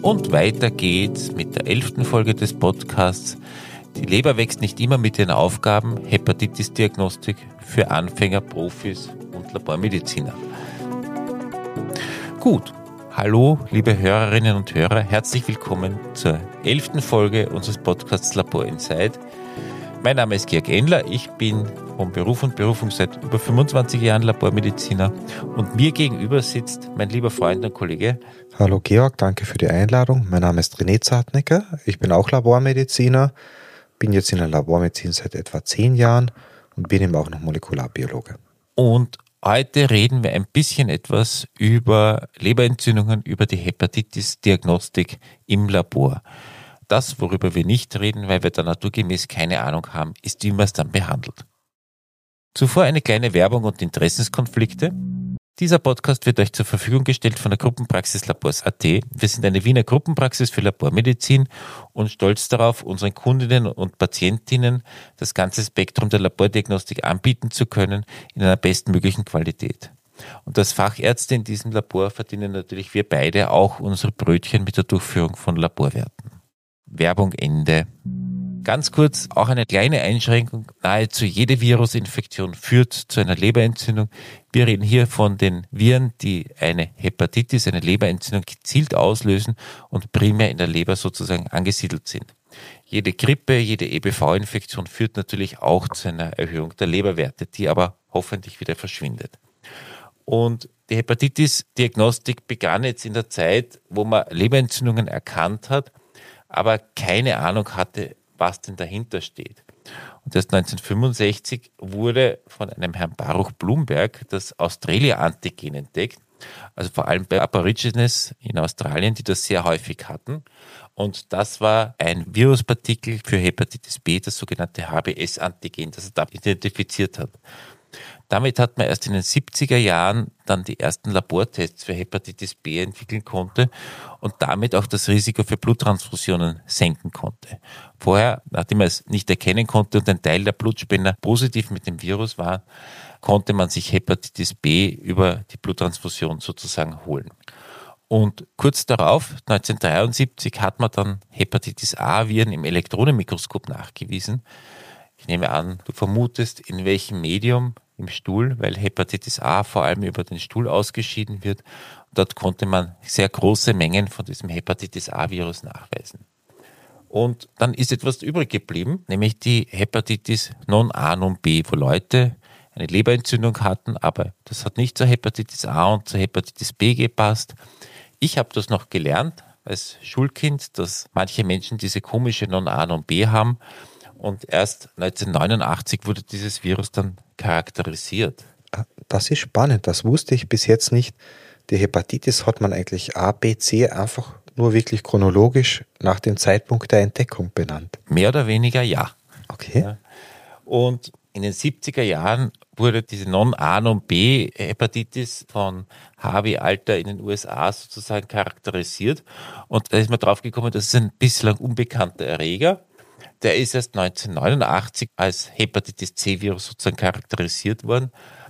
Und weiter geht's mit der 11. Folge des Podcasts. Die Leber wächst nicht immer mit ihren Aufgaben. Hepatitis-Diagnostik für Anfänger, Profis und Labormediziner. Gut, hallo liebe Hörerinnen und Hörer, herzlich willkommen zur 11. Folge unseres Podcasts Labor Inside. Mein Name ist Georg Endler, ich bin vom Beruf und Berufung seit über 25 Jahren Labormediziner und mir gegenüber sitzt mein lieber Freund und Kollege. Hallo Georg, danke für die Einladung. Mein Name ist René Zartnecker, ich bin auch Labormediziner, bin jetzt in der Labormedizin seit etwa 10 Jahren und bin eben auch noch Molekularbiologe. Und heute reden wir ein bisschen etwas über Leberentzündungen, über die Hepatitis-Diagnostik im Labor. Das, worüber wir nicht reden, weil wir da naturgemäß keine Ahnung haben, ist, wie man es dann behandelt. Zuvor eine kleine Werbung und Interessenskonflikte. Dieser Podcast wird euch zur Verfügung gestellt von der Gruppenpraxis Labors.at. Wir sind eine Wiener Gruppenpraxis für Labormedizin und stolz darauf, unseren Kundinnen und Patientinnen das ganze Spektrum der Labordiagnostik anbieten zu können in einer bestmöglichen Qualität. Und als Fachärzte in diesem Labor verdienen natürlich wir beide auch unsere Brötchen mit der Durchführung von Laborwerten. Werbung Ende. Ganz kurz, auch eine kleine Einschränkung. Nahezu jede Virusinfektion führt zu einer Leberentzündung. Wir reden hier von den Viren, die eine Hepatitis, eine Leberentzündung gezielt auslösen und primär in der Leber sozusagen angesiedelt sind. Jede Grippe, jede EBV-Infektion führt natürlich auch zu einer Erhöhung der Leberwerte, die aber hoffentlich wieder verschwindet. Und die Hepatitis-Diagnostik begann jetzt in der Zeit, wo man Leberentzündungen erkannt hat, aber keine Ahnung hatte, was denn dahinter steht. Und erst 1965 wurde von einem Herrn Baruch Blumberg das Australia-Antigen entdeckt, also vor allem bei Aborigines in Australien, die das sehr häufig hatten. Und das war ein Viruspartikel für Hepatitis B, das sogenannte HBS-Antigen, das er da identifiziert hat. Damit hat man erst in den 70er Jahren dann die ersten Labortests für Hepatitis B entwickeln konnte und damit auch das Risiko für Bluttransfusionen senken konnte. Vorher, nachdem man es nicht erkennen konnte und ein Teil der Blutspender positiv mit dem Virus war, konnte man sich Hepatitis B über die Bluttransfusion sozusagen holen. Und kurz darauf, 1973, hat man dann Hepatitis A-Viren im Elektronenmikroskop nachgewiesen. Ich nehme an, du vermutest, in welchem Medium? Im Stuhl, weil Hepatitis A vor allem über den Stuhl ausgeschieden wird. Und dort konnte man sehr große Mengen von diesem Hepatitis A-Virus nachweisen. Und dann ist etwas übrig geblieben, nämlich die Hepatitis non-A, non-B, wo Leute eine Leberentzündung hatten, aber das hat nicht zur Hepatitis A und zur Hepatitis B gepasst. Ich habe das noch gelernt als Schulkind, dass manche Menschen diese komische non-A, non-B haben. Und erst 1989 wurde dieses Virus dann charakterisiert. Das ist spannend, das wusste ich bis jetzt nicht. Die Hepatitis hat man eigentlich A, B, C einfach nur wirklich chronologisch nach dem Zeitpunkt der Entdeckung benannt. Mehr oder weniger ja. Okay. Ja. Und in den 70er Jahren wurde diese Non-A, Non-B-Hepatitis von Harvey Alter in den USA sozusagen charakterisiert. Und da ist man drauf gekommen, das ist ein bislang unbekannter Erreger. Der ist erst 1989 als Hepatitis C-Virus sozusagen charakterisiert worden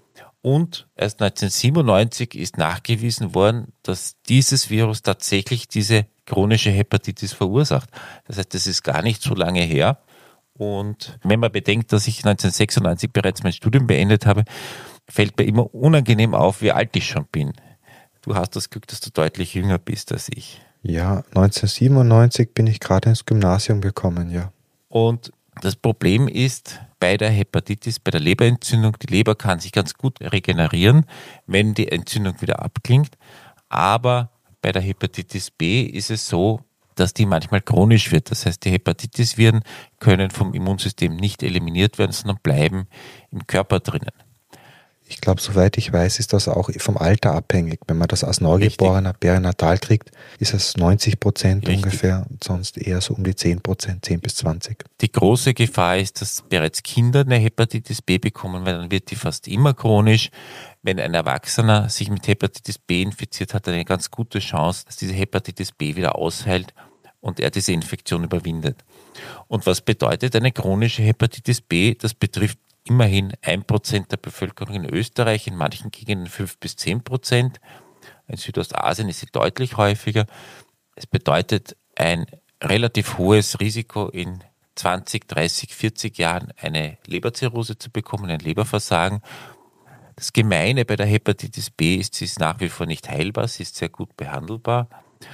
und erst 1997 ist nachgewiesen worden, dass dieses Virus tatsächlich diese chronische Hepatitis verursacht. Das heißt, das ist gar nicht so lange her. Und wenn man bedenkt, dass ich 1996 bereits mein Studium beendet habe, fällt mir immer unangenehm auf, wie alt ich schon bin. Du hast das Glück, dass du deutlich jünger bist als ich. Ja, 1997 bin ich gerade ins Gymnasium gekommen, ja. Und das Problem ist bei der Hepatitis, bei der Leberentzündung, die Leber kann sich ganz gut regenerieren, wenn die Entzündung wieder abklingt. Aber bei der Hepatitis B ist es so, dass die manchmal chronisch wird. Das heißt, die Hepatitis-Viren können vom Immunsystem nicht eliminiert werden, sondern bleiben im Körper drinnen. Ich glaube, soweit ich weiß, ist das auch vom Alter abhängig. Wenn man das als Neugeborener perinatal kriegt, ist es 90% ungefähr und sonst eher so um die 10%, 10 bis 20. Die große Gefahr ist, dass bereits Kinder eine Hepatitis B bekommen, weil dann wird die fast immer chronisch. Wenn ein Erwachsener sich mit Hepatitis B infiziert, hat er eine ganz gute Chance, dass diese Hepatitis B wieder ausheilt und er diese Infektion überwindet. Und was bedeutet eine chronische Hepatitis B? Das betrifft immerhin 1% der Bevölkerung in Österreich, in manchen Gegenden 5 bis 10%. In Südostasien ist sie deutlich häufiger. Es bedeutet ein relativ hohes Risiko in 20, 30, 40 Jahren eine Leberzirrhose zu bekommen, ein Leberversagen. Das Gemeine bei der Hepatitis B ist, sie ist nach wie vor nicht heilbar, sie ist sehr gut behandelbar.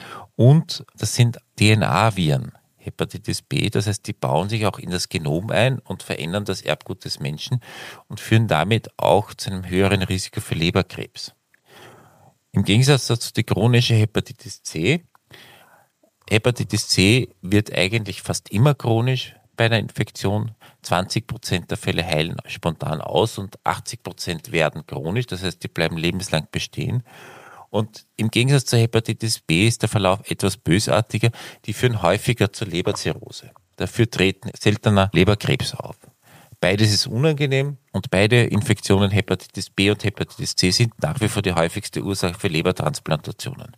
Und das sind DNA-Viren, Hepatitis B. Das heißt, die bauen sich auch in das Genom ein und verändern das Erbgut des Menschen und führen damit auch zu einem höheren Risiko für Leberkrebs. Im Gegensatz dazu die chronische Hepatitis C. Hepatitis C wird eigentlich fast immer chronisch bei einer Infektion. 20% der Fälle heilen spontan aus und 80% werden chronisch. Das heißt, die bleiben lebenslang bestehen. Und im Gegensatz zur Hepatitis B ist der Verlauf etwas bösartiger. Die führen häufiger zur Leberzirrhose. Dafür treten seltener Leberkrebs auf. Beides ist unangenehm und beide Infektionen, Hepatitis B und Hepatitis C, sind nach wie vor die häufigste Ursache für Lebertransplantationen.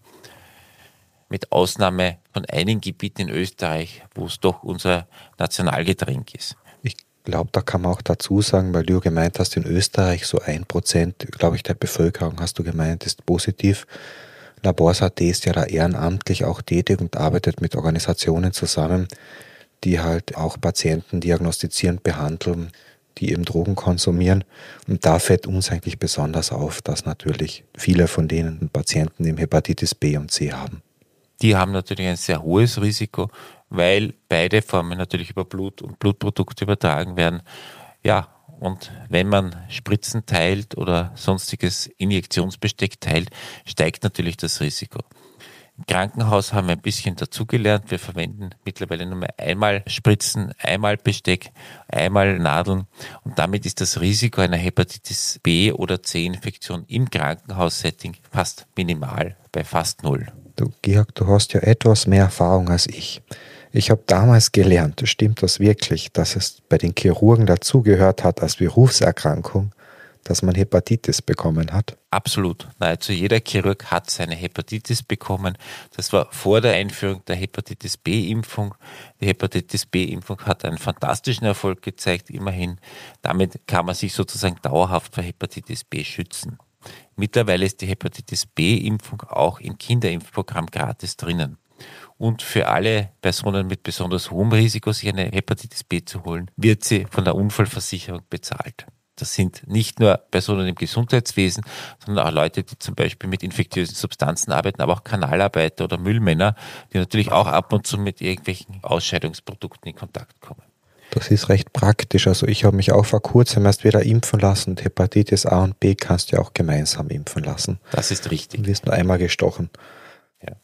Mit Ausnahme von einigen Gebieten in Österreich, wo es doch unser Nationalgetränk ist. Ich glaube, da kann man auch dazu sagen, weil du gemeint hast, in Österreich so 1%, glaube ich, der Bevölkerung, hast du gemeint, ist positiv. Labors.at ist ja da ehrenamtlich auch tätig und arbeitet mit Organisationen zusammen, die halt auch Patienten diagnostizieren, behandeln, die eben Drogen konsumieren. Und da fällt uns eigentlich besonders auf, dass natürlich viele von denen Patienten eben Hepatitis B und C haben. Die haben natürlich ein sehr hohes Risiko, weil beide Formen natürlich über Blut und Blutprodukte übertragen werden. Ja, und wenn man Spritzen teilt oder sonstiges Injektionsbesteck teilt, steigt natürlich das Risiko. Im Krankenhaus haben wir ein bisschen dazugelernt. Wir verwenden mittlerweile nur mehr einmal Spritzen, einmal Besteck, einmal Nadeln. Und damit ist das Risiko einer Hepatitis B oder C-Infektion im Krankenhaussetting fast minimal, bei fast null. Du, Georg, du hast ja etwas mehr Erfahrung als ich. Ich habe damals gelernt, stimmt das wirklich, dass es bei den Chirurgen dazugehört hat als Berufserkrankung, dass man Hepatitis bekommen hat? Absolut. Nahezu jeder Chirurg hat seine Hepatitis bekommen. Das war vor der Einführung der Hepatitis B-Impfung. Die Hepatitis B-Impfung hat einen fantastischen Erfolg gezeigt, immerhin. Damit kann man sich sozusagen dauerhaft vor Hepatitis B schützen. Mittlerweile ist die Hepatitis B-Impfung auch im Kinderimpfprogramm gratis drinnen. Und für alle Personen mit besonders hohem Risiko, sich eine Hepatitis B zu holen, wird sie von der Unfallversicherung bezahlt. Das sind nicht nur Personen im Gesundheitswesen, sondern auch Leute, die zum Beispiel mit infektiösen Substanzen arbeiten, aber auch Kanalarbeiter oder Müllmänner, die natürlich auch ab und zu mit irgendwelchen Ausscheidungsprodukten in Kontakt kommen. Das ist recht praktisch. Also ich habe mich auch vor kurzem erst wieder impfen lassen. Und Hepatitis A und B kannst du ja auch gemeinsam impfen lassen. Das ist richtig. Du wirst nur einmal gestochen. Ja.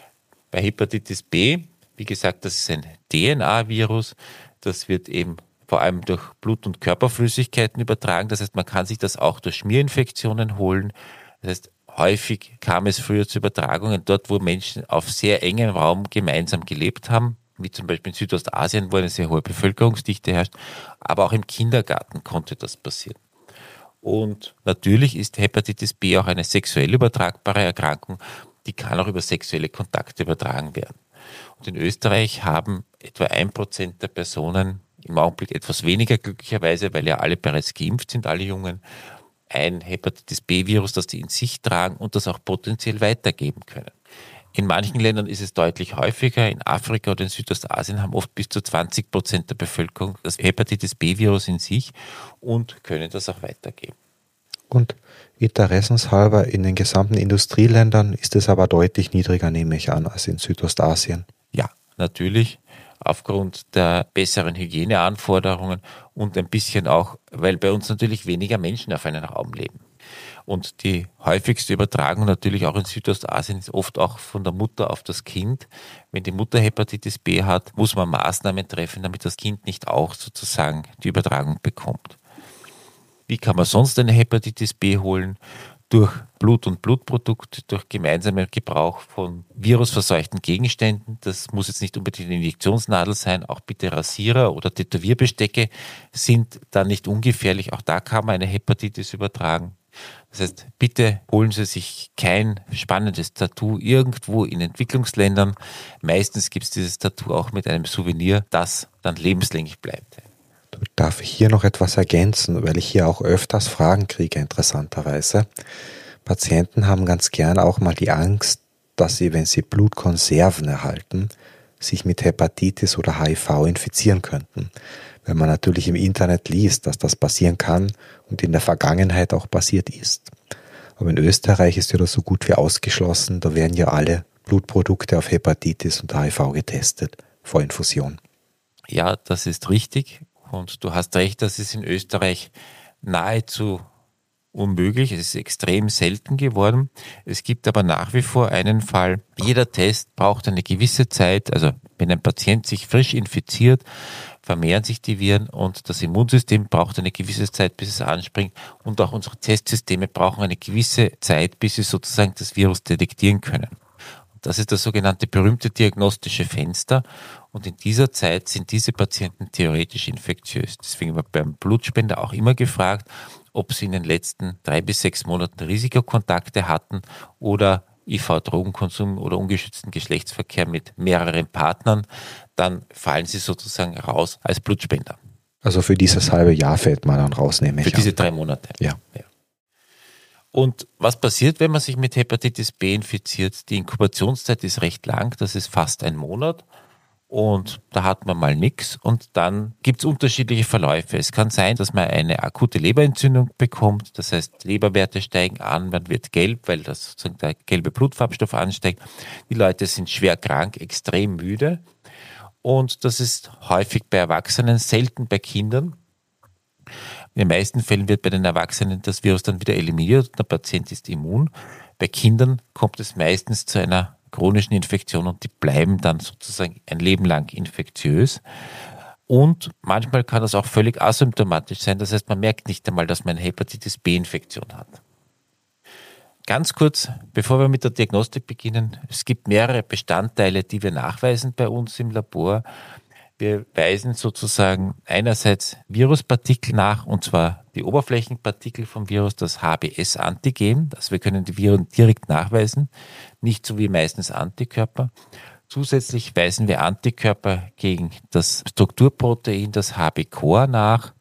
Bei Hepatitis B, wie gesagt, das ist ein DNA-Virus. Das wird eben vor allem durch Blut- und Körperflüssigkeiten übertragen. Das heißt, man kann sich das auch durch Schmierinfektionen holen. Das heißt, häufig kam es früher zu Übertragungen dort, wo Menschen auf sehr engem Raum gemeinsam gelebt haben, wie zum Beispiel in Südostasien, wo eine sehr hohe Bevölkerungsdichte herrscht. Aber auch im Kindergarten konnte das passieren. Und natürlich ist Hepatitis B auch eine sexuell übertragbare Erkrankung. Die kann auch über sexuelle Kontakte übertragen werden. Und in Österreich haben etwa 1% der Personen, im Augenblick etwas weniger glücklicherweise, weil ja alle bereits geimpft sind, alle Jungen, ein Hepatitis B-Virus, das die in sich tragen und das auch potenziell weitergeben können. In manchen Ländern ist es deutlich häufiger. In Afrika oder in Südostasien haben oft bis zu 20% der Bevölkerung das Hepatitis B-Virus in sich und können das auch weitergeben. Und interessenshalber, in den gesamten Industrieländern ist es aber deutlich niedriger, nehme ich an, als in Südostasien. Ja, natürlich. Aufgrund der besseren Hygieneanforderungen und ein bisschen auch, weil bei uns natürlich weniger Menschen auf einem Raum leben. Und die häufigste Übertragung natürlich auch in Südostasien ist oft auch von der Mutter auf das Kind. Wenn die Mutter Hepatitis B hat, muss man Maßnahmen treffen, damit das Kind nicht auch sozusagen die Übertragung bekommt. Wie kann man sonst eine Hepatitis B holen? Durch Blut und Blutprodukte, durch gemeinsamen Gebrauch von virusverseuchten Gegenständen. Das muss jetzt nicht unbedingt eine Injektionsnadel sein, auch bitte Rasierer oder Tätowierbestecke sind da nicht ungefährlich. Auch da kann man eine Hepatitis übertragen. Das heißt, bitte holen Sie sich kein spannendes Tattoo irgendwo in Entwicklungsländern. Meistens gibt es dieses Tattoo auch mit einem Souvenir, das dann lebenslänglich bleibt. Darf ich hier noch etwas ergänzen, weil ich hier auch öfters Fragen kriege, interessanterweise. Patienten haben ganz gern auch mal die Angst, dass sie, wenn sie Blutkonserven erhalten, sich mit Hepatitis oder HIV infizieren könnten. Wenn man natürlich im Internet liest, dass das passieren kann und in der Vergangenheit auch passiert ist. Aber in Österreich ist ja das so gut wie ausgeschlossen, da werden ja alle Blutprodukte auf Hepatitis und HIV getestet vor Infusion. Ja, das ist richtig und du hast recht, das ist in Österreich nahezu unmöglich. Es ist extrem selten geworden. Es gibt aber nach wie vor einen Fall. Jeder Test braucht eine gewisse Zeit. Also wenn ein Patient sich frisch infiziert, vermehren sich die Viren und das Immunsystem braucht eine gewisse Zeit, bis es anspringt. Und auch unsere Testsysteme brauchen eine gewisse Zeit, bis sie sozusagen das Virus detektieren können. Das ist das sogenannte berühmte diagnostische Fenster. Und in dieser Zeit sind diese Patienten theoretisch infektiös. Deswegen wird beim Blutspender auch immer gefragt, ob sie in den letzten 3 bis 6 Monaten Risikokontakte hatten oder IV-Drogenkonsum oder ungeschützten Geschlechtsverkehr mit mehreren Partnern. Dann fallen sie sozusagen raus als Blutspender. Also für dieses halbe Jahr fällt man dann raus, nehme ich an. Für diese 3 Monate. Ja. Und was passiert, wenn man sich mit Hepatitis B infiziert? Die Inkubationszeit ist recht lang, das ist fast 1 Monat. Und da hat man mal nichts und dann gibt es unterschiedliche Verläufe. Es kann sein, dass man eine akute Leberentzündung bekommt, das heißt Leberwerte steigen an, man wird gelb, weil das sozusagen der gelbe Blutfarbstoff ansteigt. Die Leute sind schwer krank, extrem müde und das ist häufig bei Erwachsenen, selten bei Kindern. In den meisten Fällen wird bei den Erwachsenen das Virus dann wieder eliminiert und der Patient ist immun. Bei Kindern kommt es meistens zu einer chronischen Infektion und die bleiben dann sozusagen ein Leben lang infektiös. Und manchmal kann das auch völlig asymptomatisch sein. Das heißt, man merkt nicht einmal, dass man eine Hepatitis B-Infektion hat. Ganz kurz, bevor wir mit der Diagnostik beginnen, es gibt mehrere Bestandteile, die wir nachweisen bei uns im Labor. Wir weisen sozusagen einerseits Viruspartikel nach, und zwar die Oberflächenpartikel vom Virus, das HBS-Antigen. Also wir können die Viren direkt nachweisen, nicht so wie meistens Antikörper. Zusätzlich weisen wir Antikörper gegen das Strukturprotein, das HB-Core nach.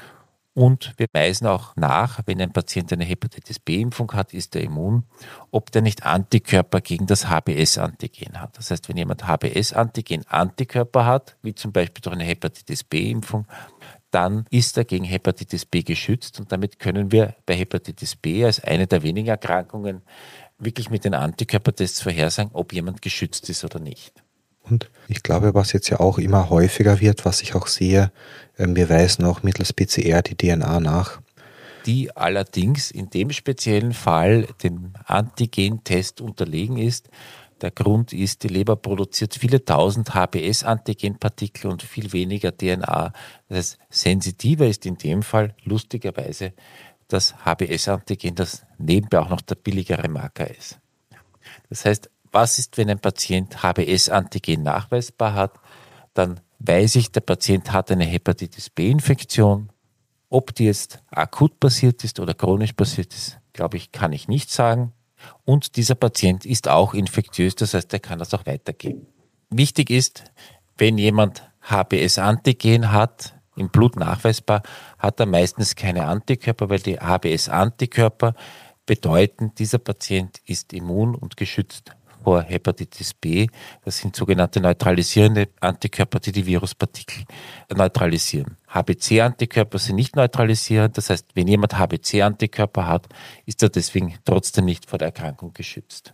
Und wir weisen auch nach, wenn ein Patient eine Hepatitis B-Impfung hat, ist er immun, ob der nicht Antikörper gegen das HBS-Antigen hat. Das heißt, wenn jemand HBS-Antigen-Antikörper hat, wie zum Beispiel durch eine Hepatitis B-Impfung, dann ist er gegen Hepatitis B geschützt und damit können wir bei Hepatitis B als eine der wenigen Erkrankungen wirklich mit den Antikörpertests vorhersagen, ob jemand geschützt ist oder nicht. Und ich glaube, was jetzt ja auch immer häufiger wird, was ich auch sehe, wir weisen auch mittels PCR die DNA nach. Die allerdings in dem speziellen Fall dem Antigentest unterlegen ist. Der Grund ist, die Leber produziert viele tausend HBS-Antigenpartikel und viel weniger DNA. Das heißt, sensitiver ist in dem Fall lustigerweise das HBS-Antigen, das nebenbei auch noch der billigere Marker ist. Das heißt, was ist, wenn ein Patient HBS-Antigen nachweisbar hat? Dann weiß ich, der Patient hat eine Hepatitis B-Infektion. Ob die jetzt akut passiert ist oder chronisch passiert ist, glaube ich, kann ich nicht sagen. Und dieser Patient ist auch infektiös, das heißt, er kann das auch weitergeben. Wichtig ist, wenn jemand HBS-Antigen hat, im Blut nachweisbar, hat er meistens keine Antikörper, weil die HBS-Antikörper bedeuten, dieser Patient ist immun und geschützt vor Hepatitis B. Das sind sogenannte neutralisierende Antikörper, die die Viruspartikel neutralisieren. HBC-Antikörper sind nicht neutralisierend. Das heißt, wenn jemand HBC-Antikörper hat, ist er deswegen trotzdem nicht vor der Erkrankung geschützt.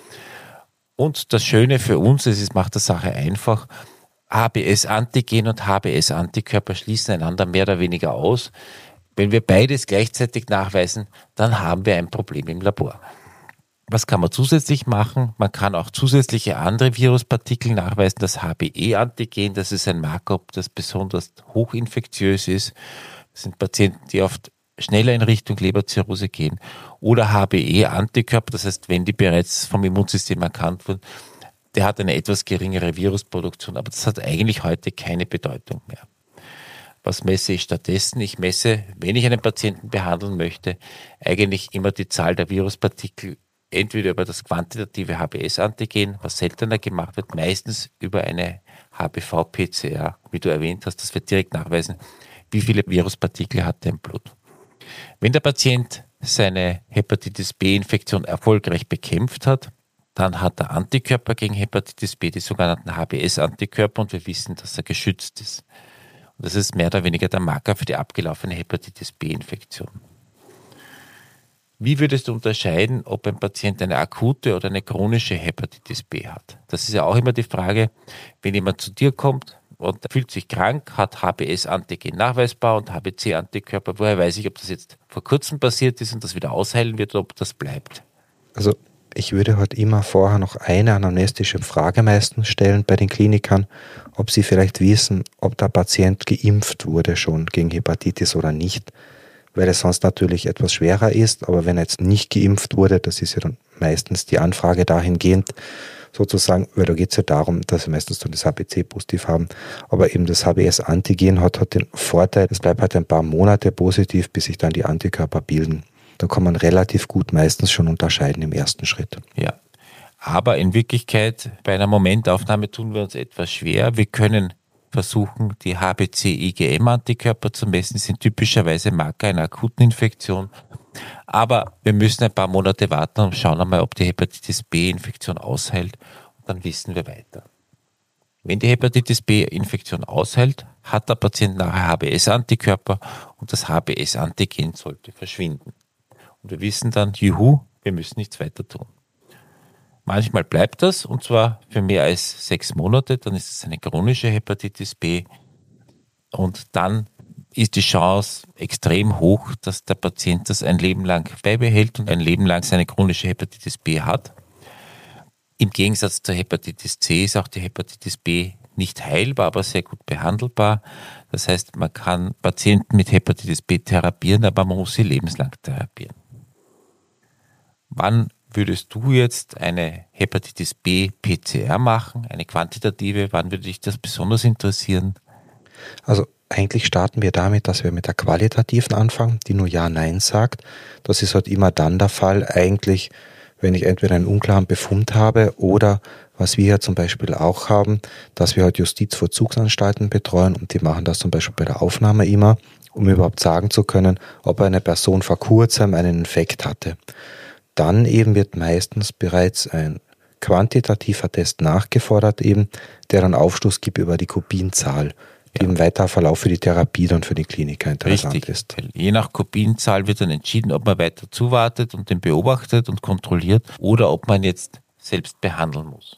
Und das Schöne für uns ist, es macht die Sache einfach. HBS-Antigen und HBS-Antikörper schließen einander mehr oder weniger aus. Wenn wir beides gleichzeitig nachweisen, dann haben wir ein Problem im Labor. Was kann man zusätzlich machen? Man kann auch zusätzliche andere Viruspartikel nachweisen. Das HBe-Antigen, das ist ein Marker, ob das besonders hochinfektiös ist. Das sind Patienten, die oft schneller in Richtung Leberzirrhose gehen. Oder HBe-Antikörper, das heißt, wenn die bereits vom Immunsystem erkannt wurden, der hat eine etwas geringere Virusproduktion, aber das hat eigentlich heute keine Bedeutung mehr. Was messe ich stattdessen? Ich messe, wenn ich einen Patienten behandeln möchte, eigentlich immer die Zahl der Viruspartikel, entweder über das quantitative HBS-Antigen, was seltener gemacht wird, meistens über eine HBV-PCR, wie du erwähnt hast, das wird direkt nachweisen, wie viele Viruspartikel hat er im Blut. Wenn der Patient seine Hepatitis B-Infektion erfolgreich bekämpft hat, Dann hat er Antikörper gegen Hepatitis B, die sogenannten HBS-Antikörper, und wir wissen, dass er geschützt ist. Und das ist mehr oder weniger der Marker für die abgelaufene Hepatitis B-Infektion. Wie würdest du unterscheiden, ob ein Patient eine akute oder eine chronische Hepatitis B hat? Das ist ja auch immer die Frage, wenn jemand zu dir kommt und fühlt sich krank, hat HBS-Antigen nachweisbar und HBC-Antikörper, woher weiß ich, ob das jetzt vor kurzem passiert ist und das wieder ausheilen wird oder ob das bleibt? Also ich würde halt immer vorher noch eine anamnestische Frage meistens stellen bei den Klinikern, ob sie vielleicht wissen, ob der Patient geimpft wurde schon gegen Hepatitis oder nicht, weil es sonst natürlich etwas schwerer ist, aber wenn er jetzt nicht geimpft wurde, das ist ja dann meistens die Anfrage dahingehend, sozusagen, weil da geht es ja darum, dass wir meistens dann das HBC-positiv haben, aber eben das HBS-Antigen hat den Vorteil, es bleibt halt ein paar Monate positiv, bis sich dann die Antikörper bilden. Da kann man relativ gut meistens schon unterscheiden im ersten Schritt. Ja, aber in Wirklichkeit bei einer Momentaufnahme tun wir uns etwas schwer. Wir können versuchen, die HBC-IgM-Antikörper zu messen, sind typischerweise Marker einer akuten Infektion. Aber wir müssen ein paar Monate warten und schauen einmal, ob die Hepatitis B-Infektion aushält. Und dann wissen wir weiter. Wenn die Hepatitis B-Infektion aushält, hat der Patient nachher HBS-Antikörper und das HBS-Antigen sollte verschwinden. Und wir wissen dann, juhu, wir müssen nichts weiter tun. Manchmal bleibt das, und zwar für mehr als 6 Monate, dann ist es eine chronische Hepatitis B und dann ist die Chance extrem hoch, dass der Patient das ein Leben lang beibehält und ein Leben lang seine chronische Hepatitis B hat. Im Gegensatz zur Hepatitis C ist auch die Hepatitis B nicht heilbar, aber sehr gut behandelbar. Das heißt, man kann Patienten mit Hepatitis B therapieren, aber man muss sie lebenslang therapieren. Wann würdest du jetzt eine Hepatitis B PCR machen, eine quantitative? Wann würde dich das besonders interessieren? Also eigentlich starten wir damit, dass wir mit der qualitativen anfangen, die nur Ja, Nein sagt. Das ist halt immer dann der Fall, eigentlich, wenn ich entweder einen unklaren Befund habe oder, was wir ja zum Beispiel auch haben, dass wir halt Justizvollzugsanstalten betreuen und die machen das zum Beispiel bei der Aufnahme immer, um überhaupt sagen zu können, ob eine Person vor kurzem einen Infekt hatte. Dann eben wird meistens bereits ein quantitativer Test nachgefordert, eben, der dann Aufschluss gibt über die Koppienzahl, die im weiteren Verlauf für die Therapie dann für den Kliniker interessant ist. Je nach Kopienzahl wird dann entschieden, ob man weiter zuwartet und den beobachtet und kontrolliert oder ob man jetzt selbst behandeln muss.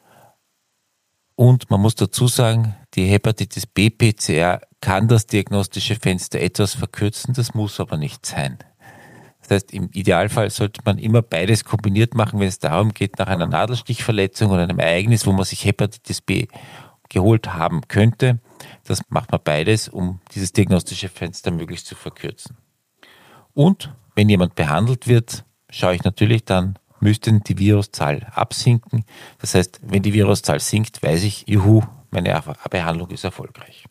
Und man muss dazu sagen, die Hepatitis B PCR kann das diagnostische Fenster etwas verkürzen, das muss aber nicht sein. Das heißt, im Idealfall sollte man immer beides kombiniert machen, wenn es darum geht, nach einer Nadelstichverletzung oder einem Ereignis, wo man sich Hepatitis B geholt haben könnte. Das macht man beides, um dieses diagnostische Fenster möglichst zu verkürzen. Und wenn jemand behandelt wird, schaue ich natürlich dann, müsste die Viruszahl absinken. Das heißt, wenn die Viruszahl sinkt, weiß ich, juhu, meine Behandlung ist erfolgreich.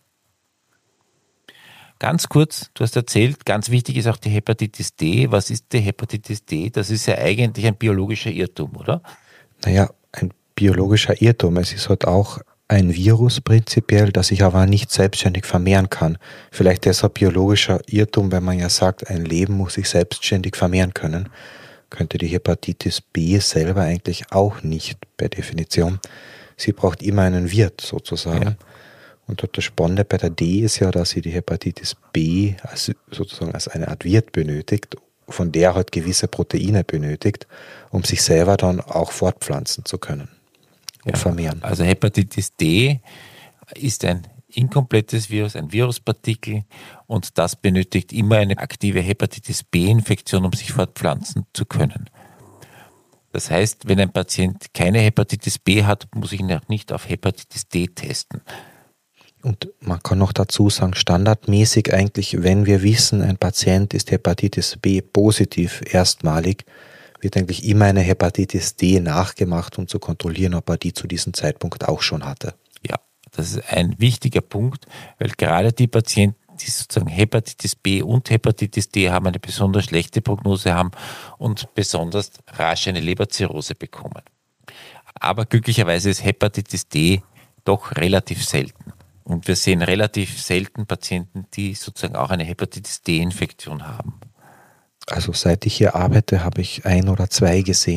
Ganz kurz, du hast erzählt, ganz wichtig ist auch die Hepatitis D. Was ist die Hepatitis D? Das ist ja eigentlich ein biologischer Irrtum, oder? Naja, ein biologischer Irrtum. Es ist halt auch ein Virus prinzipiell, das sich aber nicht selbstständig vermehren kann. Vielleicht deshalb biologischer Irrtum, wenn man ja sagt, ein Leben muss sich selbstständig vermehren können. Könnte die Hepatitis B selber eigentlich auch nicht per Definition. Sie braucht immer einen Wirt sozusagen. Ja. Und das Spannende bei der D ist ja, dass sie die Hepatitis B sozusagen als eine Art Wirt benötigt, von der halt gewisse Proteine benötigt, um sich selber dann auch fortpflanzen zu können und vermehren. Also Hepatitis D ist ein inkomplettes Virus, ein Viruspartikel, und das benötigt immer eine aktive Hepatitis B-Infektion, um sich fortpflanzen zu können. Das heißt, wenn ein Patient keine Hepatitis B hat, muss ich ihn auch nicht auf Hepatitis D testen. Und man kann noch dazu sagen, standardmäßig eigentlich, wenn wir wissen, ein Patient ist Hepatitis B positiv erstmalig, wird eigentlich immer eine Hepatitis D nachgemacht, um zu kontrollieren, ob er die zu diesem Zeitpunkt auch schon hatte. Ja, das ist ein wichtiger Punkt, weil gerade die Patienten, die sozusagen Hepatitis B und Hepatitis D haben, eine besonders schlechte Prognose haben und besonders rasch eine Leberzirrhose bekommen. Aber glücklicherweise ist Hepatitis D doch relativ selten. Und wir sehen relativ selten Patienten, die sozusagen auch eine Hepatitis D-Infektion haben. Also seit ich hier arbeite, habe ich 1 oder 2 gesehen.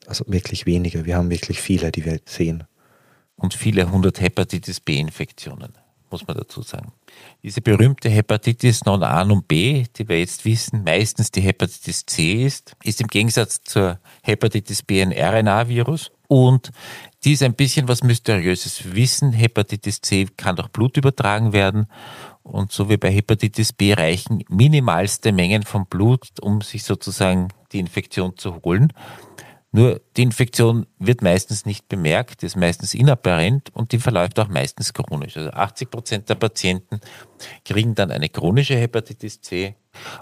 Also wirklich wenige. Wir haben wirklich viele, die wir sehen. Und viele hundert Hepatitis B-Infektionen, muss man dazu sagen. Diese berühmte Hepatitis non A non B, die wir jetzt wissen, meistens die Hepatitis C ist im Gegensatz zur Hepatitis B ein RNA-Virus. Und die ist ein bisschen was Mysteriöses. Wir wissen, Hepatitis C kann durch Blut übertragen werden. Und so wie bei Hepatitis B reichen minimalste Mengen von Blut, um sich sozusagen die Infektion zu holen. Nur die Infektion wird meistens nicht bemerkt, ist meistens inapparent und die verläuft auch meistens chronisch. Also 80% der Patienten kriegen dann eine chronische Hepatitis C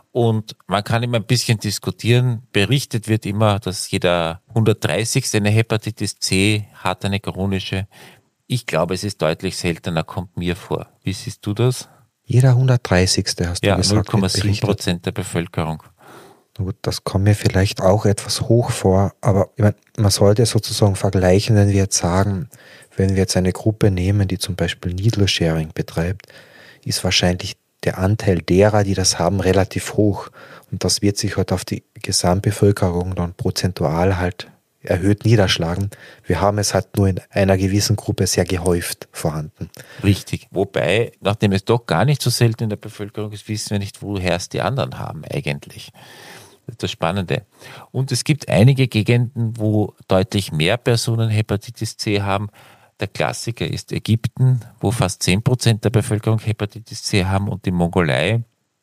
und man kann immer ein bisschen diskutieren. Berichtet wird immer, dass jeder 130. eine Hepatitis C hat, eine chronische. Ich glaube, es ist deutlich seltener, kommt mir vor. Wie siehst du das? Jeder 130. hast du Ja, gesagt. 0,7% der Bevölkerung. Gut, das kommt mir vielleicht auch etwas hoch vor, aber ich meine, man sollte sozusagen vergleichen, wenn wir jetzt sagen, wenn wir jetzt eine Gruppe nehmen, die zum Beispiel Needle-Sharing betreibt, ist wahrscheinlich der Anteil derer, die das haben, relativ hoch. Und das wird sich halt auf die Gesamtbevölkerung dann prozentual halt erhöht niederschlagen. Wir haben es halt nur in einer gewissen Gruppe sehr gehäuft vorhanden. Richtig. Wobei, nachdem es doch gar nicht so selten in der Bevölkerung ist, wissen wir nicht, woher es die anderen haben eigentlich. Das ist das Spannende. Und es gibt einige Gegenden, wo deutlich mehr Personen Hepatitis C haben. Der Klassiker ist Ägypten, wo fast 10% der Bevölkerung Hepatitis C haben und die Mongolei.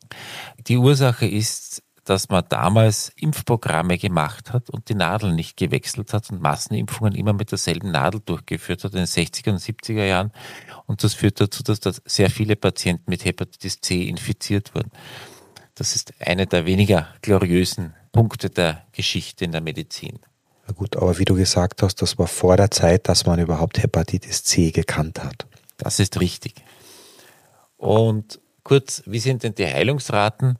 Die Ursache ist, dass man damals Impfprogramme gemacht hat und die Nadel nicht gewechselt hat und Massenimpfungen immer mit derselben Nadel durchgeführt hat in den 60er und 70er Jahren. Und das führt dazu, dass da sehr viele Patienten mit Hepatitis C infiziert wurden. Das ist einer der weniger gloriösen Punkte der Geschichte in der Medizin. Na gut, aber wie du gesagt hast, das war vor der Zeit, dass man überhaupt Hepatitis C gekannt hat. Das ist richtig. Und kurz, wie sind denn die Heilungsraten?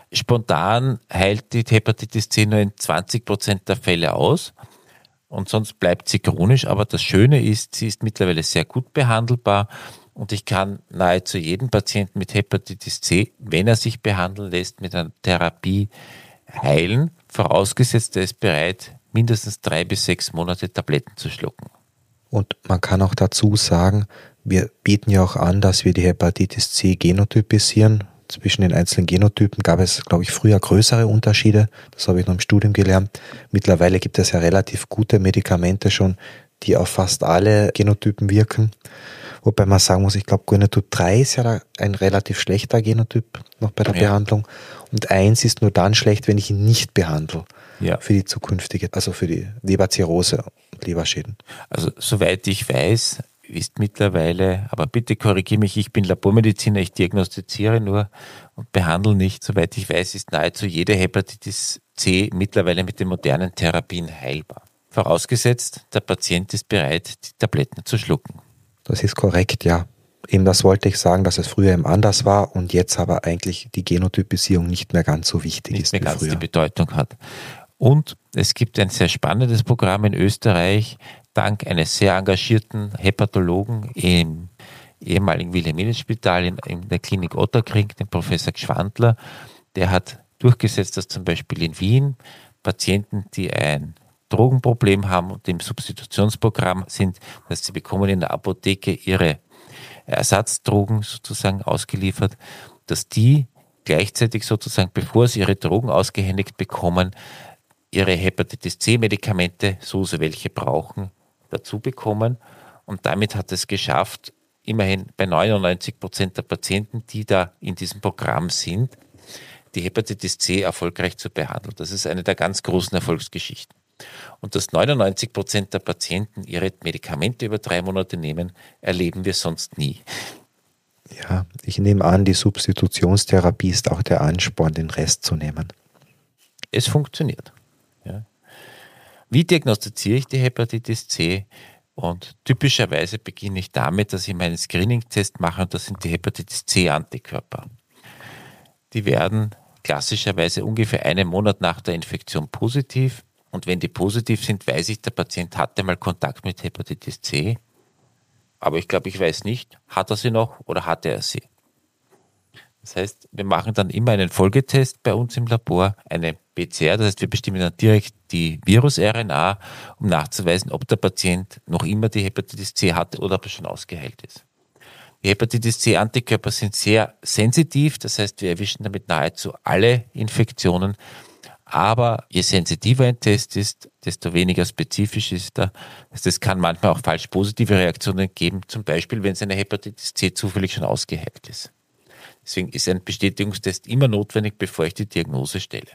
Spontan heilt die Hepatitis C nur in 20% der Fälle aus und sonst bleibt sie chronisch. Aber das Schöne ist, sie ist mittlerweile sehr gut behandelbar. Und ich kann nahezu jeden Patienten mit Hepatitis C, wenn er sich behandeln lässt, mit einer Therapie heilen, vorausgesetzt er ist bereit, mindestens 3 bis 6 Monate Tabletten zu schlucken. Und man kann auch dazu sagen, wir bieten ja auch an, dass wir die Hepatitis C genotypisieren. Zwischen den einzelnen Genotypen gab es, glaube ich, früher größere Unterschiede. Das habe ich noch im Studium gelernt. Mittlerweile gibt es ja relativ gute Medikamente schon, die auf fast alle Genotypen wirken. Wobei man sagen muss, ich glaube, Genotyp 3 ist ja ein relativ schlechter Genotyp noch bei der Behandlung. Und 1 ist nur dann schlecht, wenn ich ihn nicht behandle. Ja. Für die zukünftige, also für die Leberzirrhose und Leberschäden. Also soweit ich weiß, ist mittlerweile, aber bitte korrigiere mich, ich bin Labormediziner, ich diagnostiziere nur und behandle nicht. Soweit ich weiß, ist nahezu jede Hepatitis C mittlerweile mit den modernen Therapien heilbar. Vorausgesetzt, der Patient ist bereit, die Tabletten zu schlucken. Das ist korrekt, ja. Eben das wollte ich sagen, dass es früher eben anders war und jetzt aber eigentlich die Genotypisierung nicht mehr ganz so wichtig ist wie früher. Nicht mehr ganz die Bedeutung hat. Und es gibt ein sehr spannendes Programm in Österreich, dank eines sehr engagierten Hepatologen im ehemaligen Wilhelminenspital in der Klinik Otterkring, den Professor Gschwandler. Der hat durchgesetzt, dass zum Beispiel in Wien Patienten, die ein Drogenproblem haben und im Substitutionsprogramm sind, dass sie bekommen in der Apotheke ihre Ersatzdrogen sozusagen ausgeliefert, dass die gleichzeitig sozusagen, bevor sie ihre Drogen ausgehändigt bekommen, ihre Hepatitis C-Medikamente, so sie welche brauchen, dazu bekommen. Und damit hat es geschafft, immerhin bei 99% der Patienten, die da in diesem Programm sind, die Hepatitis C erfolgreich zu behandeln. Das ist eine der ganz großen Erfolgsgeschichten. Und dass 99% der Patienten ihre Medikamente über 3 Monate nehmen, erleben wir sonst nie. Ja, ich nehme an, die Substitutionstherapie ist auch der Ansporn, den Rest zu nehmen. Es funktioniert. Ja. Wie diagnostiziere ich die Hepatitis C? Und typischerweise beginne ich damit, dass ich meinen Screening-Test mache und das sind die Hepatitis C-Antikörper. Die werden klassischerweise ungefähr einen Monat nach der Infektion positiv. Und wenn die positiv sind, weiß ich, der Patient hatte mal Kontakt mit Hepatitis C. Aber ich glaube, ich weiß nicht, hat er sie noch oder hatte er sie? Das heißt, wir machen dann immer einen Folgetest bei uns im Labor, eine PCR, das heißt, wir bestimmen dann direkt die Virus-RNA, um nachzuweisen, ob der Patient noch immer die Hepatitis C hatte oder ob er schon ausgeheilt ist. Die Hepatitis C-Antikörper sind sehr sensitiv, das heißt, wir erwischen damit nahezu alle Infektionen. Aber je sensitiver ein Test ist, desto weniger spezifisch ist er. Es kann manchmal auch falsch positive Reaktionen geben, zum Beispiel, wenn seine Hepatitis C zufällig schon ausgeheilt ist. Deswegen ist ein Bestätigungstest immer notwendig, bevor ich die Diagnose stelle.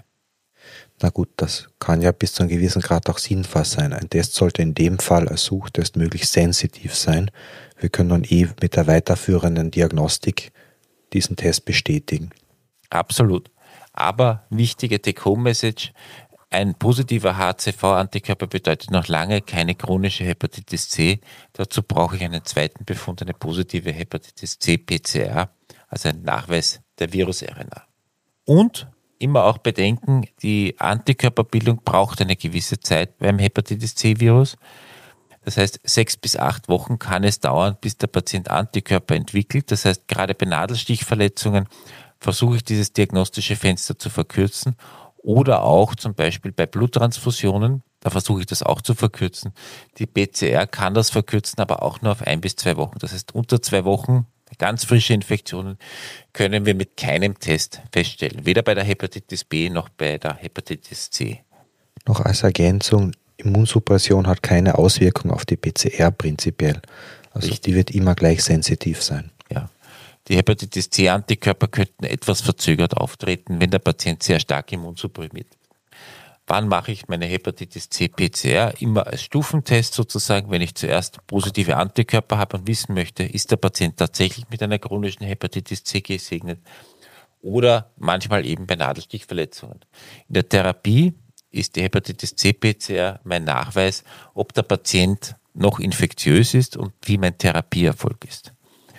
Na gut, das kann ja bis zu einem gewissen Grad auch sinnvoll sein. Ein Test sollte in dem Fall als Suchtest möglichst sensitiv sein. Wir können dann mit der weiterführenden Diagnostik diesen Test bestätigen. Absolut. Aber wichtige Take-Home-Message, ein positiver HCV-Antikörper bedeutet noch lange keine chronische Hepatitis C. Dazu brauche ich einen zweiten Befund, eine positive Hepatitis C-PCR, also ein Nachweis der Virus-RNA. Und immer auch bedenken, die Antikörperbildung braucht eine gewisse Zeit beim Hepatitis C-Virus. Das heißt, 6 bis 8 Wochen kann es dauern, bis der Patient Antikörper entwickelt. Das heißt, gerade bei Nadelstichverletzungen versuche ich dieses diagnostische Fenster zu verkürzen oder auch zum Beispiel bei Bluttransfusionen, da versuche ich das auch zu verkürzen. Die PCR kann das verkürzen, aber auch nur auf 1 bis 2 Wochen. Das heißt, unter 2 Wochen, ganz frische Infektionen, können wir mit keinem Test feststellen. Weder bei der Hepatitis B noch bei der Hepatitis C. Noch als Ergänzung, Immunsuppression hat keine Auswirkung auf die PCR prinzipiell. Also richtig. Die wird immer gleich sensitiv sein. Ja. Die Hepatitis C-Antikörper könnten etwas verzögert auftreten, wenn der Patient sehr stark immunsupprimiert ist. Wann mache ich meine Hepatitis C-PCR? Immer als Stufentest sozusagen, wenn ich zuerst positive Antikörper habe und wissen möchte, ist der Patient tatsächlich mit einer chronischen Hepatitis C gesegnet oder manchmal eben bei Nadelstichverletzungen. In der Therapie ist die Hepatitis C-PCR mein Nachweis, ob der Patient noch infektiös ist und wie mein Therapieerfolg ist.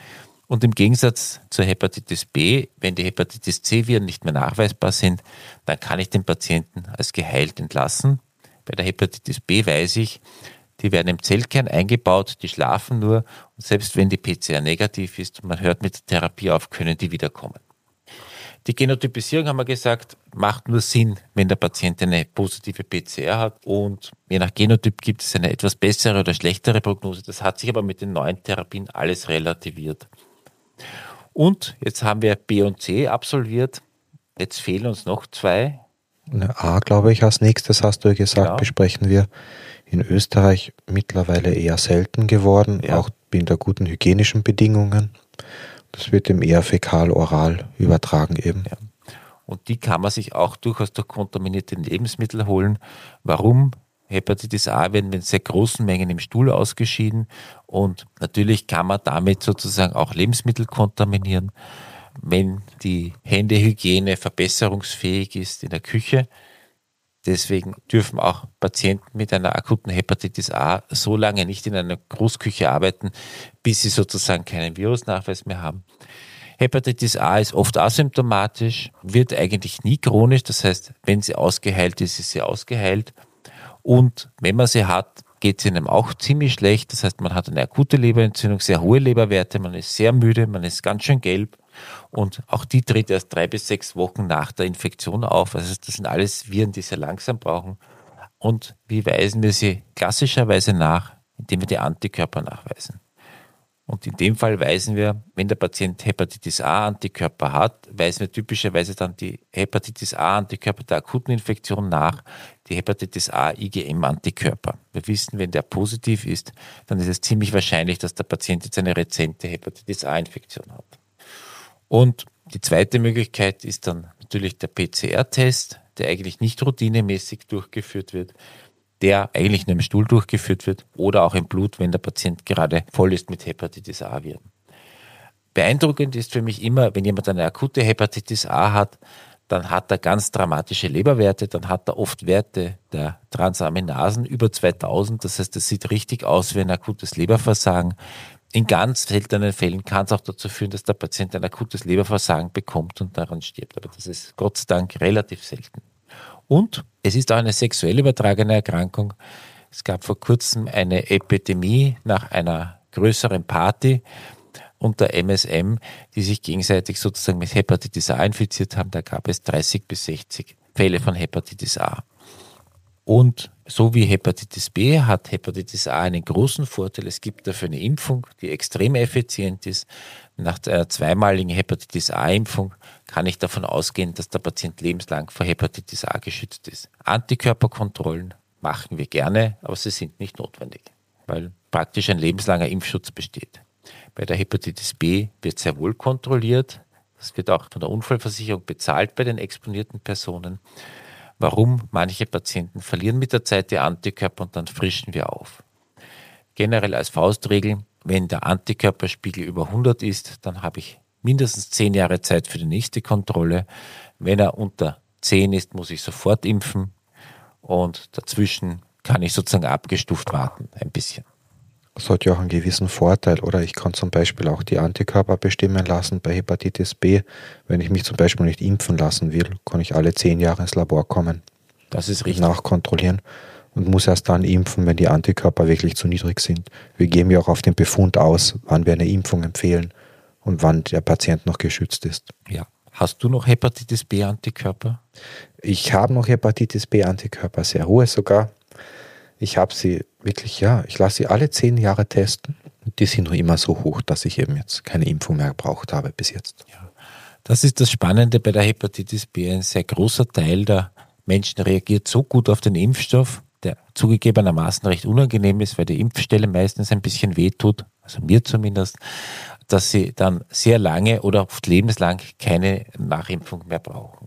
Und im Gegensatz zur Hepatitis B, wenn die Hepatitis C-Viren nicht mehr nachweisbar sind, dann kann ich den Patienten als geheilt entlassen. Bei der Hepatitis B weiß ich, die werden im Zellkern eingebaut, die schlafen nur und selbst wenn die PCR negativ ist und man hört mit der Therapie auf, können die wiederkommen. Die Genotypisierung, haben wir gesagt, macht nur Sinn, wenn der Patient eine positive PCR hat und je nach Genotyp gibt es eine etwas bessere oder schlechtere Prognose. Das hat sich aber mit den neuen Therapien alles relativiert. Und jetzt haben wir B und C absolviert. Jetzt fehlen uns noch 2. A, glaube ich, als nächstes hast du gesagt, genau. Besprechen wir in Österreich mittlerweile eher selten geworden, Ja. Auch in der guten hygienischen Bedingungen. Das wird eben eher fäkal-oral übertragen eben. Ja. Und die kann man sich auch durchaus durch kontaminierte Lebensmittel holen. Warum? Hepatitis A werden in sehr großen Mengen im Stuhl ausgeschieden und natürlich kann man damit sozusagen auch Lebensmittel kontaminieren, wenn die Händehygiene verbesserungsfähig ist in der Küche. Deswegen dürfen auch Patienten mit einer akuten Hepatitis A so lange nicht in einer Großküche arbeiten, bis sie sozusagen keinen Virusnachweis mehr haben. Hepatitis A ist oft asymptomatisch, wird eigentlich nie chronisch. Das heißt, wenn sie ausgeheilt ist, ist sie ausgeheilt. Und wenn man sie hat, geht es einem auch ziemlich schlecht. Das heißt, man hat eine akute Leberentzündung, sehr hohe Leberwerte, man ist sehr müde, man ist ganz schön gelb. Und auch die tritt erst 3 bis 6 Wochen nach der Infektion auf. Also das sind alles Viren, die sehr langsam brauchen. Und wie weisen wir sie klassischerweise nach? Indem wir die Antikörper nachweisen. Und in dem Fall weisen wir, wenn der Patient Hepatitis A-Antikörper hat, weisen wir typischerweise dann die Hepatitis A-Antikörper der akuten Infektion nach, die Hepatitis A-IgM-Antikörper. Wir wissen, wenn der positiv ist, dann ist es ziemlich wahrscheinlich, dass der Patient jetzt eine rezente Hepatitis A-Infektion hat. Und die zweite Möglichkeit ist dann natürlich der PCR-Test, der eigentlich nicht routinemäßig durchgeführt wird, der eigentlich nur im Stuhl durchgeführt wird oder auch im Blut, wenn der Patient gerade voll ist mit Hepatitis A-Viren. Beeindruckend ist für mich immer, wenn jemand eine akute Hepatitis A hat, dann hat er ganz dramatische Leberwerte, dann hat er oft Werte der Transaminasen über 2000, das heißt, das sieht richtig aus wie ein akutes Leberversagen. In ganz seltenen Fällen kann es auch dazu führen, dass der Patient ein akutes Leberversagen bekommt und daran stirbt, aber das ist Gott sei Dank relativ selten. Und es ist auch eine sexuell übertragene Erkrankung. Es gab vor kurzem eine Epidemie nach einer größeren Party unter MSM, die sich gegenseitig sozusagen mit Hepatitis A infiziert haben. Da gab es 30 bis 60 Fälle von Hepatitis A. Und so wie Hepatitis B hat Hepatitis A einen großen Vorteil. Es gibt dafür eine Impfung, die extrem effizient ist. Nach einer zweimaligen Hepatitis A-Impfung kann ich davon ausgehen, dass der Patient lebenslang vor Hepatitis A geschützt ist. Antikörperkontrollen machen wir gerne, aber sie sind nicht notwendig, weil praktisch ein lebenslanger Impfschutz besteht. Bei der Hepatitis B wird sehr wohl kontrolliert. Das wird auch von der Unfallversicherung bezahlt bei den exponierten Personen. Warum? Manche Patienten verlieren mit der Zeit die Antikörper und dann frischen wir auf. Generell als Faustregel, wenn der Antikörperspiegel über 100 ist, dann habe ich mindestens 10 Jahre Zeit für die nächste Kontrolle. Wenn er unter 10 ist, muss ich sofort impfen und dazwischen kann ich sozusagen abgestuft warten, ein bisschen. Das hat ja auch einen gewissen Vorteil, oder? Ich kann zum Beispiel auch die Antikörper bestimmen lassen bei Hepatitis B. Wenn ich mich zum Beispiel nicht impfen lassen will, kann ich alle 10 Jahre ins Labor kommen. Das ist richtig. Nachkontrollieren und muss erst dann impfen, wenn die Antikörper wirklich zu niedrig sind. Wir geben ja auch auf den Befund aus, wann wir eine Impfung empfehlen und wann der Patient noch geschützt ist. Ja. Hast du noch Hepatitis B-Antikörper? Ich habe noch Hepatitis B-Antikörper, sehr hohe sogar. Ich habe sie wirklich, ich lasse sie alle 10 Jahre testen. Und die sind noch immer so hoch, dass ich eben jetzt keine Impfung mehr gebraucht habe bis jetzt. Ja. Das ist das Spannende bei der Hepatitis B. Ein sehr großer Teil der Menschen reagiert so gut auf den Impfstoff, der zugegebenermaßen recht unangenehm ist, weil die Impfstelle meistens ein bisschen wehtut, also mir zumindest, dass sie dann sehr lange oder oft lebenslang keine Nachimpfung mehr brauchen.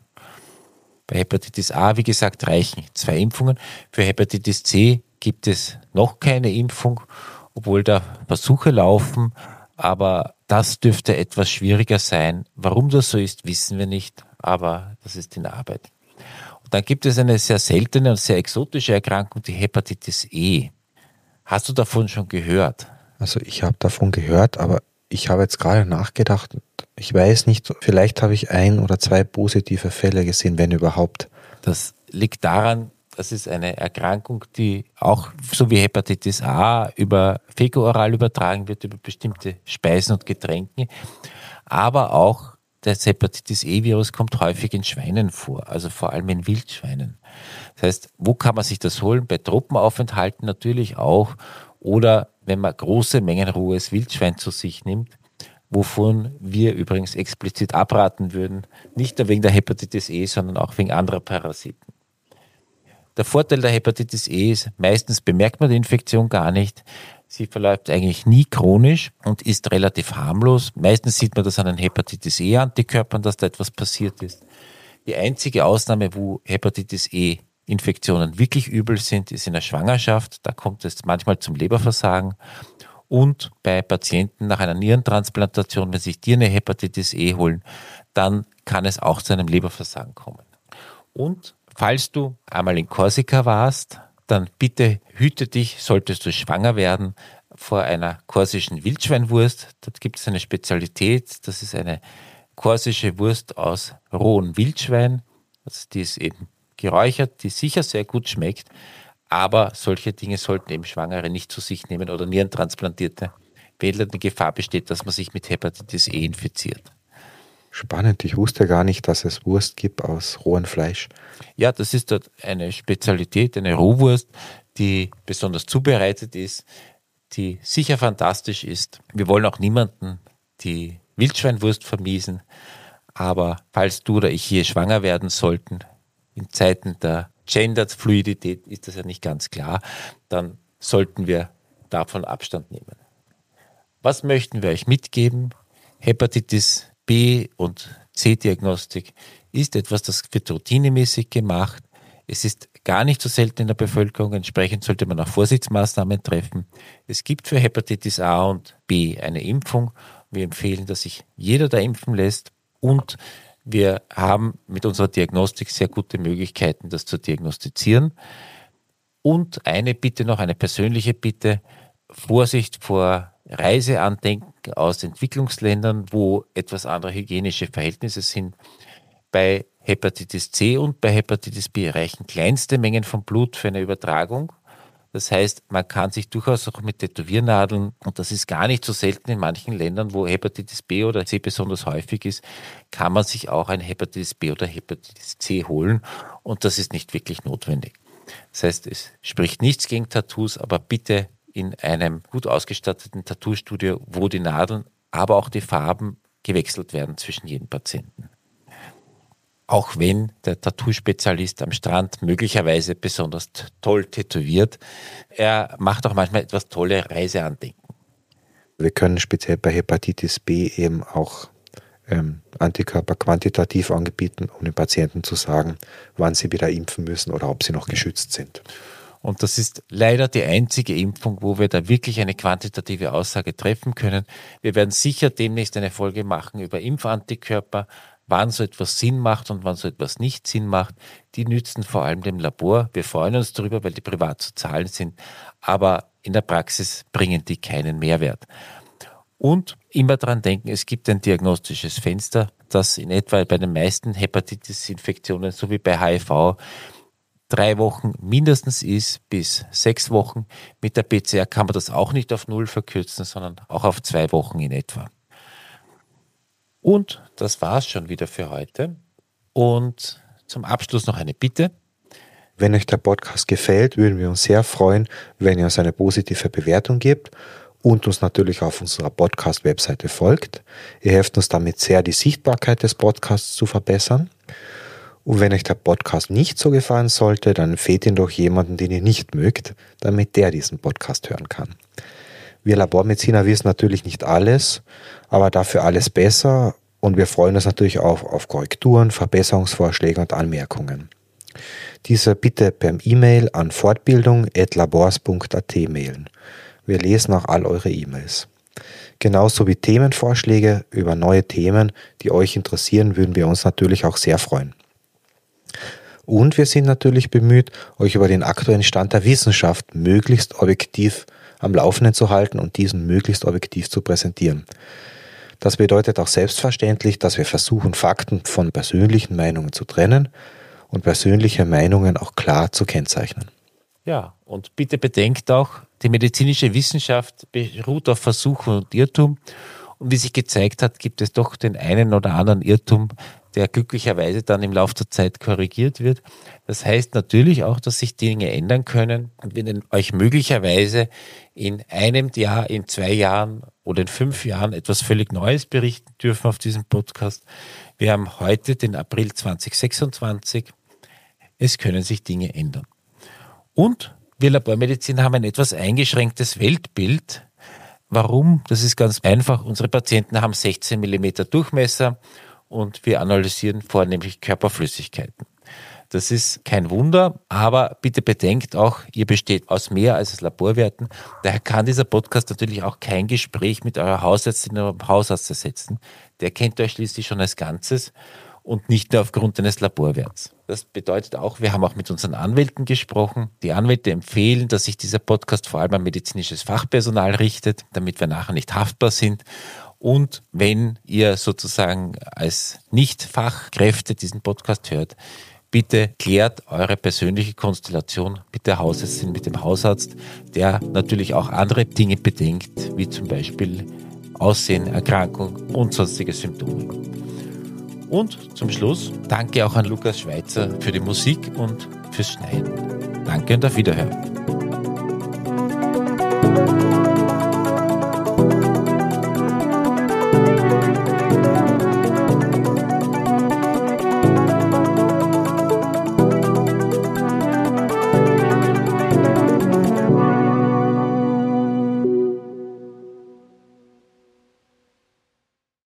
Bei Hepatitis A, wie gesagt, reichen 2 Impfungen. Für Hepatitis C gibt es noch keine Impfung, obwohl da Versuche laufen, aber das dürfte etwas schwieriger sein. Warum das so ist, wissen wir nicht, aber das ist in Arbeit. Und dann gibt es eine sehr seltene und sehr exotische Erkrankung, die Hepatitis E. Hast du davon schon gehört? Also ich habe davon gehört, aber ich habe jetzt gerade nachgedacht, ich weiß nicht, vielleicht habe ich 1 oder 2 positive Fälle gesehen, wenn überhaupt. Das liegt daran, das ist eine Erkrankung, die auch so wie Hepatitis A über fäkaloral übertragen wird, über bestimmte Speisen und Getränke. Aber auch das Hepatitis E-Virus kommt häufig in Schweinen vor, also vor allem in Wildschweinen. Das heißt, wo kann man sich das holen? Bei Troppenaufenthalten natürlich auch oder wenn man große Mengen rohes Wildschwein zu sich nimmt, wovon wir übrigens explizit abraten würden, nicht nur wegen der Hepatitis E, sondern auch wegen anderer Parasiten. Der Vorteil der Hepatitis E ist, meistens bemerkt man die Infektion gar nicht. Sie verläuft eigentlich nie chronisch und ist relativ harmlos. Meistens sieht man das an den Hepatitis E-Antikörpern, dass da etwas passiert ist. Die einzige Ausnahme, wo Hepatitis E-Infektionen wirklich übel sind, ist in der Schwangerschaft. Da kommt es manchmal zum Leberversagen. Und bei Patienten nach einer Nierentransplantation, wenn sich die eine Hepatitis E holen, dann kann es auch zu einem Leberversagen kommen. Und falls du einmal in Korsika warst, dann bitte hüte dich, solltest du schwanger werden, vor einer korsischen Wildschweinwurst. Dort gibt es eine Spezialität, das ist eine korsische Wurst aus rohem Wildschwein. Also die ist eben geräuchert, die sicher sehr gut schmeckt, aber solche Dinge sollten eben Schwangere nicht zu sich nehmen oder Nierentransplantierte, weil die Gefahr besteht, dass man sich mit Hepatitis E infiziert. Spannend, ich wusste gar nicht, dass es Wurst gibt aus rohem Fleisch. Ja, das ist dort eine Spezialität, eine Rohwurst, die besonders zubereitet ist, die sicher fantastisch ist. Wir wollen auch niemanden die Wildschweinwurst vermiesen, aber falls du oder ich hier schwanger werden sollten, in Zeiten der Gendered-Fluidität ist das ja nicht ganz klar, dann sollten wir davon Abstand nehmen. Was möchten wir euch mitgeben? Hepatitis B- und C-Diagnostik ist etwas, das wird routinemäßig gemacht. Es ist gar nicht so selten in der Bevölkerung, entsprechend sollte man auch Vorsichtsmaßnahmen treffen. Es gibt für Hepatitis A und B eine Impfung. Wir empfehlen, dass sich jeder da impfen lässt und wir haben mit unserer Diagnostik sehr gute Möglichkeiten, das zu diagnostizieren. Und eine Bitte noch, eine persönliche Bitte, Vorsicht vor Reiseandenken aus Entwicklungsländern, wo etwas andere hygienische Verhältnisse sind. Bei Hepatitis C und bei Hepatitis B reichen kleinste Mengen von Blut für eine Übertragung. Das heißt, man kann sich durchaus auch mit Tätowiernadeln, und das ist gar nicht so selten in manchen Ländern, wo Hepatitis B oder C besonders häufig ist, kann man sich auch ein Hepatitis B oder Hepatitis C holen und das ist nicht wirklich notwendig. Das heißt, es spricht nichts gegen Tattoos, aber bitte in einem gut ausgestatteten Tattoo-Studio, wo die Nadeln, aber auch die Farben gewechselt werden zwischen jedem Patienten. Auch wenn der Tattoo-Spezialist am Strand möglicherweise besonders toll tätowiert, er macht auch manchmal etwas tolle Reiseandenken. Wir können speziell bei Hepatitis B eben auch Antikörper quantitativ anbieten, um den Patienten zu sagen, wann sie wieder impfen müssen oder ob sie noch geschützt sind. Und das ist leider die einzige Impfung, wo wir da wirklich eine quantitative Aussage treffen können. Wir werden sicher demnächst eine Folge machen über Impfantikörper, wann so etwas Sinn macht und wann so etwas nicht Sinn macht. Die nützen vor allem dem Labor. Wir freuen uns darüber, weil die privat zu zahlen sind, aber in der Praxis bringen die keinen Mehrwert. Und immer daran denken, es gibt ein diagnostisches Fenster, das in etwa bei den meisten Hepatitis-Infektionen, so wie bei HIV, 3 Wochen mindestens ist bis 6 Wochen. Mit der PCR kann man das auch nicht auf 0 verkürzen, sondern auch auf 2 Wochen in etwa. Und das war's schon wieder für heute. Und zum Abschluss noch eine Bitte. Wenn euch der Podcast gefällt, würden wir uns sehr freuen, wenn ihr uns eine positive Bewertung gebt und uns natürlich auf unserer Podcast-Webseite folgt. Ihr helft uns damit sehr, die Sichtbarkeit des Podcasts zu verbessern. Und wenn euch der Podcast nicht so gefallen sollte, dann empfehlt ihn doch jemanden, den ihr nicht mögt, damit der diesen Podcast hören kann. Wir Labormediziner wissen natürlich nicht alles, aber dafür alles besser und wir freuen uns natürlich auch auf Korrekturen, Verbesserungsvorschläge und Anmerkungen. Diese bitte per E-Mail an fortbildung@labors.at mailen. Wir lesen auch all eure E-Mails. Genauso wie Themenvorschläge über neue Themen, die euch interessieren, würden wir uns natürlich auch sehr freuen. Und wir sind natürlich bemüht, euch über den aktuellen Stand der Wissenschaft möglichst objektiv am Laufenden zu halten und diesen möglichst objektiv zu präsentieren. Das bedeutet auch selbstverständlich, dass wir versuchen, Fakten von persönlichen Meinungen zu trennen und persönliche Meinungen auch klar zu kennzeichnen. Ja, und bitte bedenkt auch, die medizinische Wissenschaft beruht auf Versuchen und Irrtum. Und wie sich gezeigt hat, gibt es doch den einen oder anderen Irrtum, der glücklicherweise dann im Laufe der Zeit korrigiert wird. Das heißt natürlich auch, dass sich Dinge ändern können. Und wenn euch möglicherweise in einem Jahr, in 2 Jahren oder in 5 Jahren etwas völlig Neues berichten dürfen auf diesem Podcast. Wir haben heute den April 2026. Es können sich Dinge ändern. Und wir Labormediziner haben ein etwas eingeschränktes Weltbild. Warum? Das ist ganz einfach. Unsere Patienten haben 16 mm Durchmesser und wir analysieren vornehmlich Körperflüssigkeiten. Das ist kein Wunder, aber bitte bedenkt auch, ihr besteht aus mehr als aus Laborwerten. Daher kann dieser Podcast natürlich auch kein Gespräch mit eurer Hausärztin oder Hausarzt ersetzen. Der kennt euch schließlich schon als Ganzes und nicht nur aufgrund eines Laborwerts. Das bedeutet auch, wir haben auch mit unseren Anwälten gesprochen. Die Anwälte empfehlen, dass sich dieser Podcast vor allem an medizinisches Fachpersonal richtet, damit wir nachher nicht haftbar sind. Und wenn ihr sozusagen als Nicht-Fachkräfte diesen Podcast hört, bitte klärt eure persönliche Konstellation mit der Hausärztin, mit dem Hausarzt, der natürlich auch andere Dinge bedenkt, wie zum Beispiel Aussehen, Erkrankung und sonstige Symptome. Und zum Schluss danke auch an Lukas Schweitzer für die Musik und fürs Schneiden. Danke und auf Wiederhören.